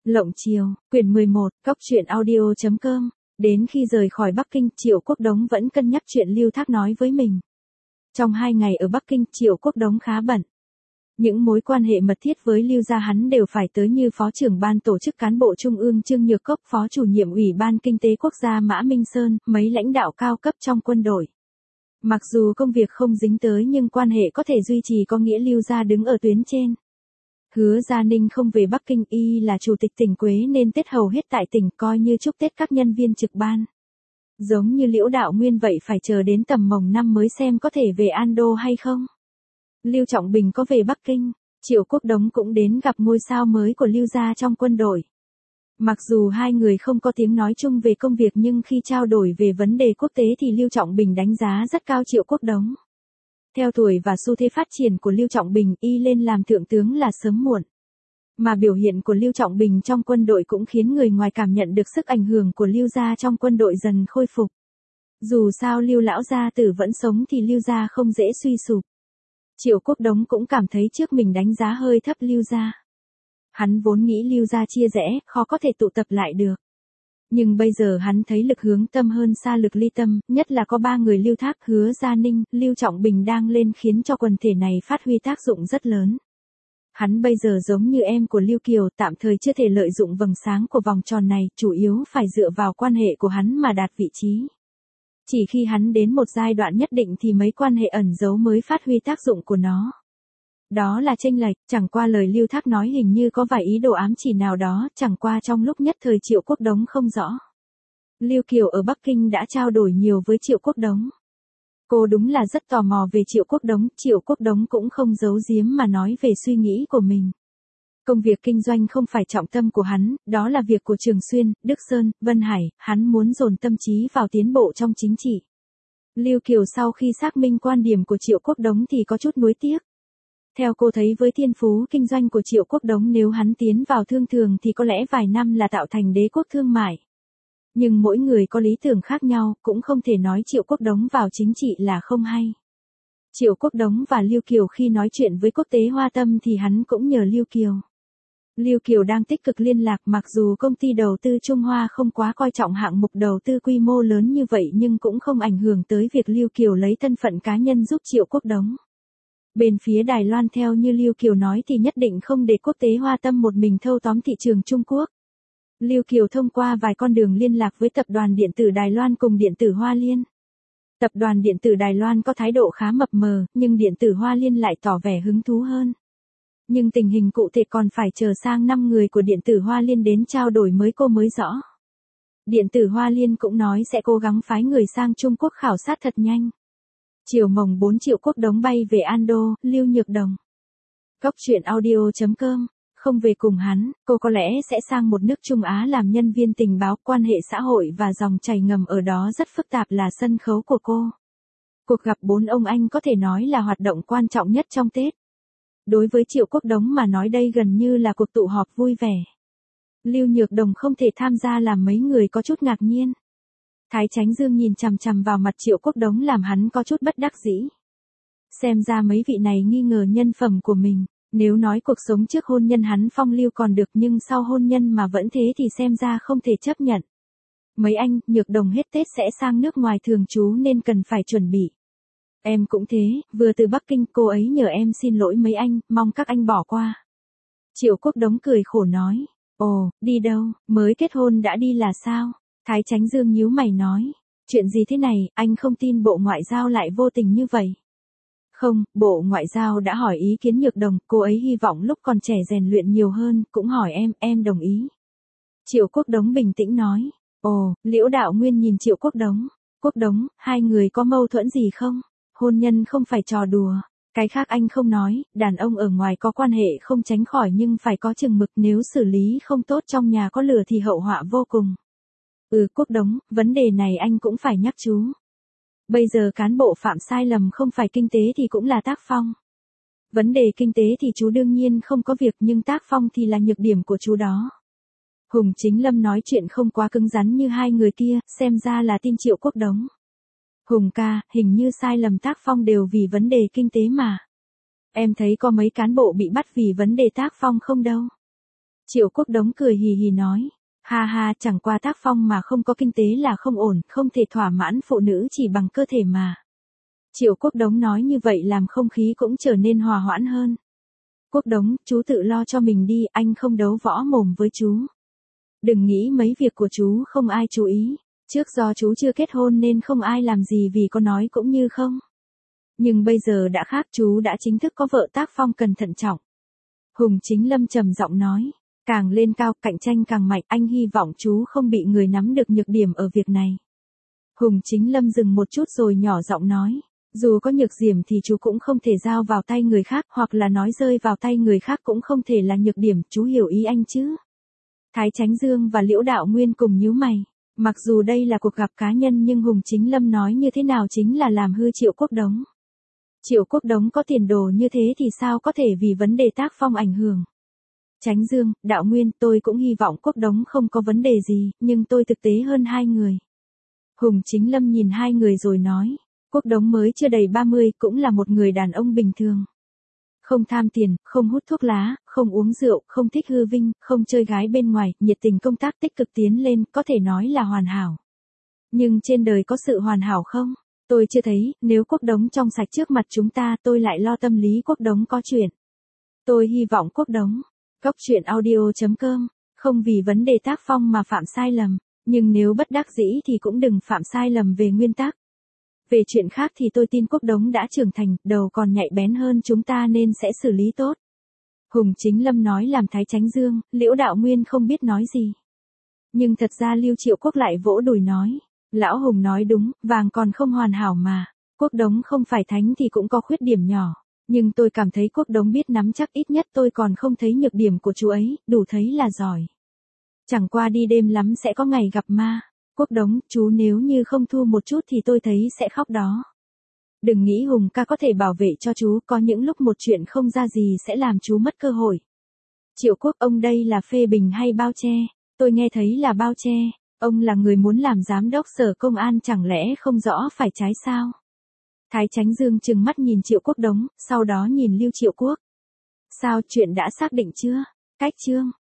Lộng Chiều, quyển 11, Cóc truyện audio.com. Đến khi rời khỏi Bắc Kinh, Triệu Quốc Đống vẫn cân nhắc chuyện Lưu Thác nói với mình. Trong 2 ngày ở Bắc Kinh, Triệu Quốc Đống khá bận. Những mối quan hệ mật thiết với Lưu gia hắn đều phải tới, như Phó trưởng ban tổ chức cán bộ Trung ương Trương Nhược Cốc, Phó chủ nhiệm Ủy ban Kinh tế Quốc gia Mã Minh Sơn, mấy lãnh đạo cao cấp trong quân đội. Mặc dù công việc không dính tới nhưng quan hệ có thể duy trì, có nghĩa Lưu gia đứng ở tuyến trên. Hứa Gia Ninh không về Bắc Kinh, y là chủ tịch tỉnh Quế nên Tết hầu hết tại tỉnh, coi như chúc Tết các nhân viên trực ban. Giống như Liễu Đạo Nguyên vậy, phải chờ đến tầm mồng năm mới xem có thể về An Đô hay không. Lưu Trọng Bình có về Bắc Kinh, Triệu Quốc Đống cũng đến gặp ngôi sao mới của Lưu gia trong quân đội. Mặc dù hai người không có tiếng nói chung về công việc nhưng khi trao đổi về vấn đề quốc tế thì Lưu Trọng Bình đánh giá rất cao Triệu Quốc Đống. Theo tuổi và xu thế phát triển của Lưu Trọng Bình, y lên làm thượng tướng là sớm muộn. Mà biểu hiện của Lưu Trọng Bình trong quân đội cũng khiến người ngoài cảm nhận được sức ảnh hưởng của Lưu gia trong quân đội dần khôi phục. Dù sao Lưu lão gia tử vẫn sống thì Lưu gia không dễ suy sụp. Triệu Quốc Đống cũng cảm thấy trước mình đánh giá hơi thấp Lưu gia. Hắn vốn nghĩ Lưu gia chia rẽ, khó có thể tụ tập lại được. Nhưng bây giờ hắn thấy lực hướng tâm hơn xa lực ly tâm, nhất là có 3 người Lưu Thác, Hứa Gia Ninh, Lưu Trọng Bình đang lên khiến cho quần thể này phát huy tác dụng rất lớn. Hắn bây giờ giống như em của Lưu Kiều, tạm thời chưa thể lợi dụng vầng sáng của vòng tròn này, chủ yếu phải dựa vào quan hệ của hắn mà đạt vị trí. Chỉ khi hắn đến một giai đoạn nhất định thì mấy quan hệ ẩn giấu mới phát huy tác dụng của nó. Đó là chênh lệch, chẳng qua lời Lưu Thác nói hình như có vài ý đồ ám chỉ nào đó, chẳng qua trong lúc nhất thời Triệu Quốc Đống không rõ. Lưu Kiều ở Bắc Kinh đã trao đổi nhiều với Triệu Quốc Đống. Cô đúng là rất tò mò về Triệu Quốc Đống, Triệu Quốc Đống cũng không giấu giếm mà nói về suy nghĩ của mình. Công việc kinh doanh không phải trọng tâm của hắn, đó là việc của Trường Xuyên, Đức Sơn, Vân Hải, hắn muốn dồn tâm trí vào tiến bộ trong chính trị. Lưu Kiều sau khi xác minh quan điểm của Triệu Quốc Đống thì có chút nuối tiếc. Theo cô thấy với thiên phú kinh doanh của Triệu Quốc Đống, nếu hắn tiến vào thương thường thì có lẽ vài năm là tạo thành đế quốc thương mại. Nhưng mỗi người có lý tưởng khác nhau, cũng không thể nói Triệu Quốc Đống vào chính trị là không hay. Triệu Quốc Đống và Lưu Kiều khi nói chuyện với quốc tế Hoa Tâm thì hắn cũng nhờ Lưu Kiều. Lưu Kiều đang tích cực liên lạc, mặc dù công ty đầu tư Trung Hoa không quá coi trọng hạng mục đầu tư quy mô lớn như vậy nhưng cũng không ảnh hưởng tới việc Lưu Kiều lấy thân phận cá nhân giúp Triệu Quốc Đống. Bên phía Đài Loan theo như Lưu Kiều nói thì nhất định không để quốc tế Hoa Tâm một mình thâu tóm thị trường Trung Quốc. Lưu Kiều thông qua vài con đường liên lạc với Tập đoàn Điện tử Đài Loan cùng Điện tử Hoa Liên. Tập đoàn Điện tử Đài Loan có thái độ khá mập mờ, nhưng Điện tử Hoa Liên lại tỏ vẻ hứng thú hơn. Nhưng tình hình cụ thể còn phải chờ sang 5 người của Điện tử Hoa Liên đến trao đổi cô mới rõ. Điện tử Hoa Liên cũng nói sẽ cố gắng phái người sang Trung Quốc khảo sát thật nhanh. Chiều mồng 4 Triệu Quốc Đống bay về An Đô, Lưu Nhược Đồng. Cóc truyện audio.com. Không về cùng hắn, cô có lẽ sẽ sang một nước Trung Á làm nhân viên tình báo, quan hệ xã hội và dòng chảy ngầm ở đó rất phức tạp là sân khấu của cô. Cuộc gặp 4 ông anh có thể nói là hoạt động quan trọng nhất trong Tết. Đối với Triệu Quốc Đống mà nói đây gần như là cuộc tụ họp vui vẻ. Lưu Nhược Đồng không thể tham gia làm mấy người có chút ngạc nhiên. Thái Chánh Dương nhìn chằm chằm vào mặt Triệu Quốc Đống làm hắn có chút bất đắc dĩ. Xem ra mấy vị này nghi ngờ nhân phẩm của mình. Nếu nói cuộc sống trước hôn nhân hắn phong lưu còn được nhưng sau hôn nhân mà vẫn thế thì xem ra không thể chấp nhận. Mấy anh, Nhược Đồng hết Tết sẽ sang nước ngoài thường trú nên cần phải chuẩn bị. Em cũng thế, vừa từ Bắc Kinh, cô ấy nhờ em xin lỗi mấy anh, mong các anh bỏ qua. Triệu Quốc Đống cười khổ nói, ồ, đi đâu, mới kết hôn đã đi là sao? Thái Chánh Dương nhíu mày nói, chuyện gì thế này, anh không tin Bộ Ngoại giao lại vô tình như vậy. Không, Bộ Ngoại giao đã hỏi ý kiến Nhược Đồng, cô ấy hy vọng lúc còn trẻ rèn luyện nhiều hơn, cũng hỏi em đồng ý. Triệu Quốc Đống bình tĩnh nói, ồ, Liễu Đạo Nguyên nhìn Triệu Quốc Đống, Quốc Đống, hai người có mâu thuẫn gì không? Hôn nhân không phải trò đùa, cái khác anh không nói, đàn ông ở ngoài có quan hệ không tránh khỏi nhưng phải có chừng mực, nếu xử lý không tốt trong nhà có lửa thì hậu họa vô cùng. Quốc Đống, vấn đề này anh cũng phải nhắc chú. Bây giờ cán bộ phạm sai lầm không phải kinh tế thì cũng là tác phong. Vấn đề kinh tế thì chú đương nhiên không có việc nhưng tác phong thì là nhược điểm của chú đó. Hùng Chính Lâm nói chuyện không quá cứng rắn như hai người kia, xem ra là tin Triệu Quốc Đống. Hùng ca, hình như sai lầm tác phong đều vì vấn đề kinh tế mà. Em thấy có mấy cán bộ bị bắt vì vấn đề tác phong không đâu. Triệu Quốc Đống cười hì hì nói. Ha ha, chẳng qua tác phong mà không có kinh tế là không ổn, không thể thỏa mãn phụ nữ chỉ bằng cơ thể mà. Triệu Quốc Đống nói như vậy làm không khí cũng trở nên hòa hoãn hơn. Quốc Đống, chú tự lo cho mình đi, anh không đấu võ mồm với chú. Đừng nghĩ mấy việc của chú không ai chú ý. Trước do chú chưa kết hôn nên không ai làm gì vì có nói cũng như không. Nhưng bây giờ đã khác, chú đã chính thức có vợ, tác phong cần thận trọng. Hùng Chính Lâm trầm giọng nói. Càng lên cao, cạnh tranh càng mạnh, anh hy vọng chú không bị người nắm được nhược điểm ở việc này. Hùng Chính Lâm dừng một chút rồi nhỏ giọng nói. Dù có nhược điểm thì chú cũng không thể giao vào tay người khác, hoặc là nói rơi vào tay người khác cũng không thể là nhược điểm, chú hiểu ý anh chứ? Thái Chánh Dương và Liễu Đạo Nguyên cùng nhíu mày. Mặc dù đây là cuộc gặp cá nhân nhưng Hùng Chính Lâm nói như thế nào chính là làm hư Triệu Quốc Đống. Triệu Quốc Đống có tiền đồ như thế thì sao có thể vì vấn đề tác phong ảnh hưởng. Chánh Dương, Đạo Nguyên, tôi cũng hy vọng Quốc Đống không có vấn đề gì, nhưng tôi thực tế hơn hai người. Hùng Chính Lâm nhìn hai người rồi nói. Quốc Đống mới chưa đầy 30, cũng là một người đàn ông bình thường. Không tham tiền, không hút thuốc lá, không uống rượu, không thích hư vinh, không chơi gái bên ngoài, nhiệt tình công tác, tích cực tiến lên, có thể nói là hoàn hảo. Nhưng trên đời có sự hoàn hảo không? Tôi chưa thấy, nếu Quốc Đống trong sạch trước mặt chúng ta tôi lại lo tâm lý Quốc Đống có chuyện. Tôi hy vọng Quốc Đống. Góc truyện audio.com, không vì vấn đề tác phong mà phạm sai lầm, nhưng nếu bất đắc dĩ thì cũng đừng phạm sai lầm về nguyên tắc. Về chuyện khác thì tôi tin Quốc Đống đã trưởng thành, đầu còn nhạy bén hơn chúng ta nên sẽ xử lý tốt. Hùng Chính Lâm nói làm Thái Chánh Dương, Liễu Đạo Nguyên không biết nói gì. Nhưng thật ra Lưu Triệu Quốc lại vỗ đùi nói. Lão Hùng nói đúng, vàng còn không hoàn hảo mà. Quốc Đống không phải thánh thì cũng có khuyết điểm nhỏ. Nhưng tôi cảm thấy Quốc Đống biết nắm chắc, ít nhất tôi còn không thấy nhược điểm của chú ấy, đủ thấy là giỏi. Chẳng qua đi đêm lắm sẽ có ngày gặp ma. Quốc Đống, chú nếu như không thu một chút thì tôi thấy sẽ khóc đó. Đừng nghĩ Hùng ca có thể bảo vệ cho chú, có những lúc một chuyện không ra gì sẽ làm chú mất cơ hội. Triệu Quốc, ông đây là phê bình hay bao che? Tôi nghe thấy là bao che. Ông là người muốn làm giám đốc sở công an chẳng lẽ không rõ phải trái sao? Thái Chánh Dương trừng mắt nhìn Triệu Quốc Đống, sau đó nhìn Lưu Triệu Quốc. Sao, chuyện đã xác định chưa? Cách chương